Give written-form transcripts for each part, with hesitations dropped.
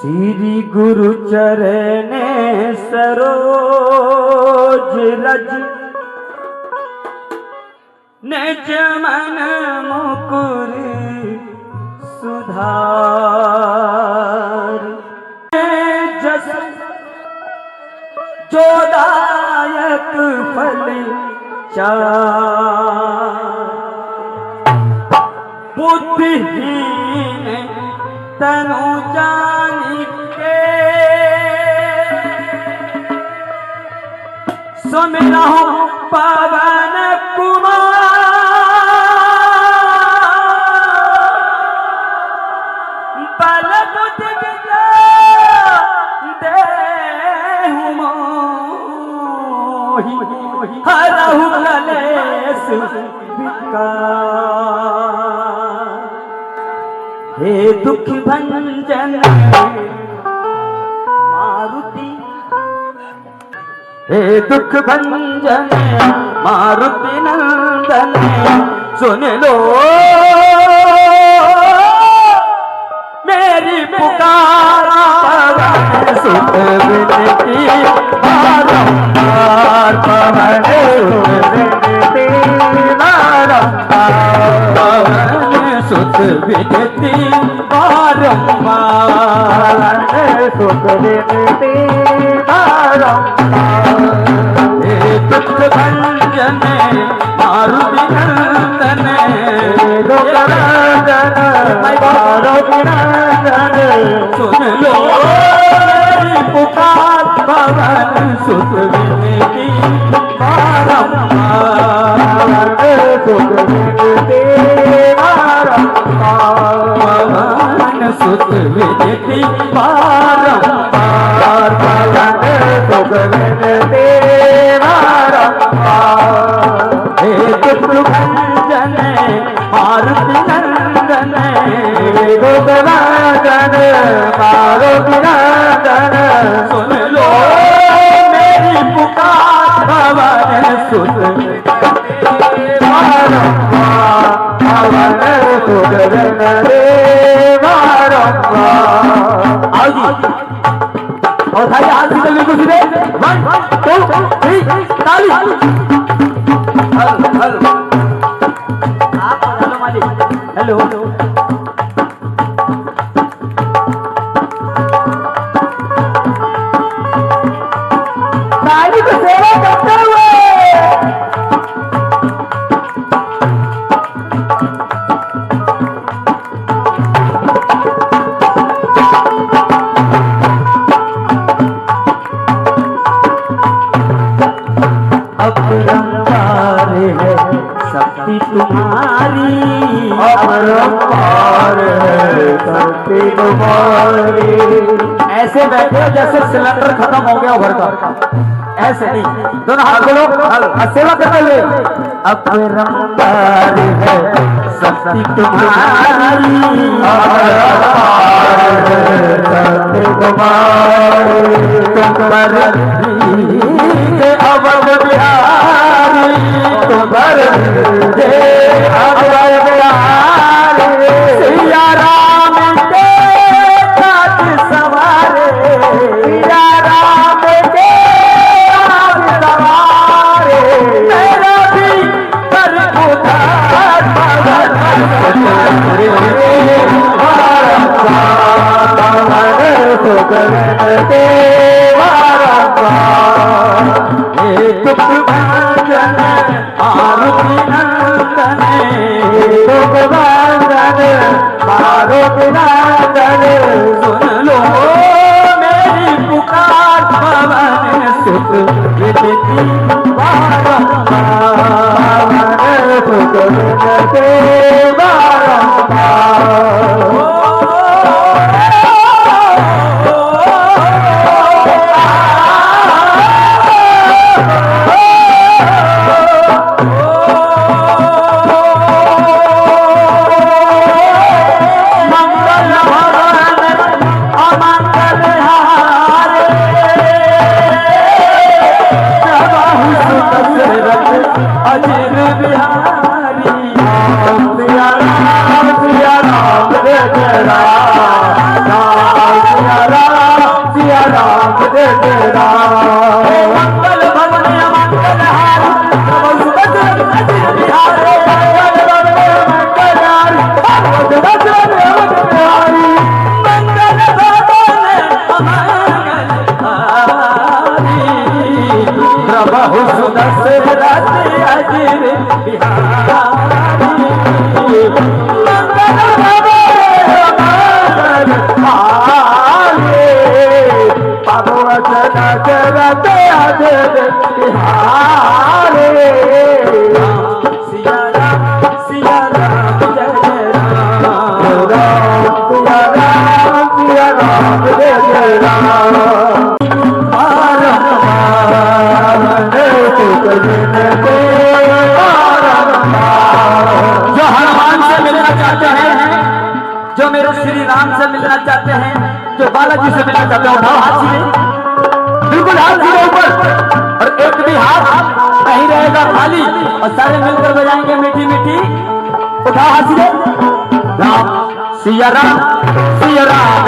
श्री गुरु चरणे सरोज रज निज मन मुकुर सुधार जस जोदायक फल चार बुद्धिहीन तनु जानिके सुमिरहु पवन कुमार बल बुद्धि विद्या देहु मोहि हरहु कलेश विकार। हे दुख भंजन मारुति, हे दुख भंजन मारुति नंदन सुन लो मेरी पुकार पवन सुत विनती बारंबार पवन सुत विनती बारंबार सुत विनती बारंबार हे दुख भंजन मारुति नंदन दुख भंजन मारुति नंदन सुन लो पुकार पवन सुत विनती बारंबार सुत विनती पवन सुत विनती बारंबार पवन सुत विनती बारंबार हे दुख भंजन मारुति नंदन दुख भंजन मारुति नंदन सुन लो मेरी पुकार पवन सुत बारंबार पवन सुत विनती बारंबार। आओ जी और भाई आज भी बिल्कुल सीधे 1 2 3 ताली। हेलो हेलो आप हेलो मालिक हेलो ताली को सेवा करते हुए अपरंपार है शक्ति तुम्हारी, अपरंपार है शक्ति तुम्हारी। ऐसे बैठे हो जैसे सिलेंडर खत्म हो गया भर का, ऐसे नहीं दोनों हाथ खोलो सेवा करते हुए। अपरंपार है शक्ति तुम्हारी, अपरंपार है शक्ति तुम्हारी। तुम्हारे अवध बिहारी तुम्हारे अवध बिहारी सिया राम के काज सवारे, सिया राम के काज सवारे। मेरा भी कर उधार पवन सुत विनती बारंबार हे दुख भंजन मारुति नंदन दुख भंजन मारुति नंदन सुन लो मेरी पुकार पवन सुत विनती बारंबार सुत विनती बारंबार। मंगल भवन जय जय राम। मंगल भवन मंगल हारी प्रभु सुभद्र बिहारी। मंगल भवन मंगल हारी प्रभु सुभद्र बिहारी। मंगल भवन प्रभु सुदशरथ अजिर बिहारी। मंगल प्रभु दशरथ अजिर बिहारी। सिया राम सिया राम जय जय राम। सिया राम सिया राम जय जय राम। जो हनुमान से मिलना चाहते हैं, जो मेरे श्री राम से मिलना चाहते हैं, जो बालाजी से मिलना चाहते हैं, उठाओ हाथ सीधे, बिल्कुल हाथ सीधे ऊपर, और एक भी हाथ नहीं रहेगा खाली, और सारे मिलकर बजाएंगे मीठी मीठी। उठाओ हाथ सीधे। राम सिया राम जय जय राम।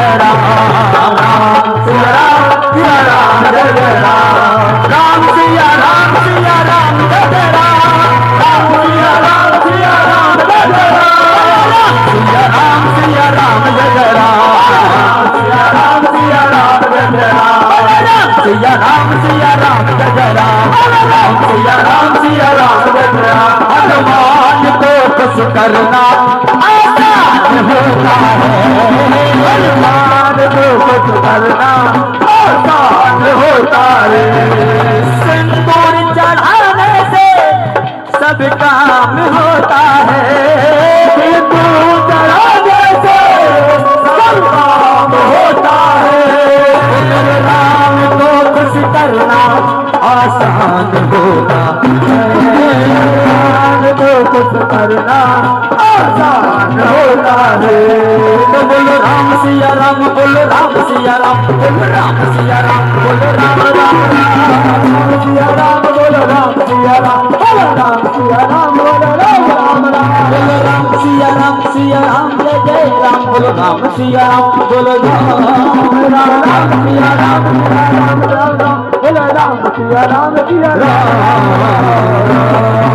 राम सिया राम जय जय राम। राम सिया राम जय जय राम। राम सिया राम सिया राम जय जय राम। सिया राम सिया राम जय जय राम। सिया राम सिया राम जय जय राम। सिया राम सिया राम जय जय राम। सिया राम सिया राम जय जय राम। हनुमान को खुश करना आसान होता है। हनुमान को खुश करना आसान होता है। सिंदूर चढ़ाने से सब काम होता है। सिंदूर चढ़ाने से सब काम होता है। राम को खुश करना आसान होता है। राम को खुश करना आसान होता है। तो बोलो राम सिया राम, बोलो राम सिया राम, बोलो राम सिया राम, बोलो राम राम राम सिया राम, बोलो राम सिया राम, बोलो राम सिया राम, बोलो राम राम राम, बोलो राम सिया राम जय जय राम, बोलो राम सिया राम, बोलो राम राम सिया राम राम राम, बोलो राम सिया राम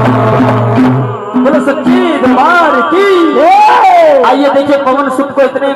बोलो सच्ची दरबार की। आइए देखिए पवन सुत को इतने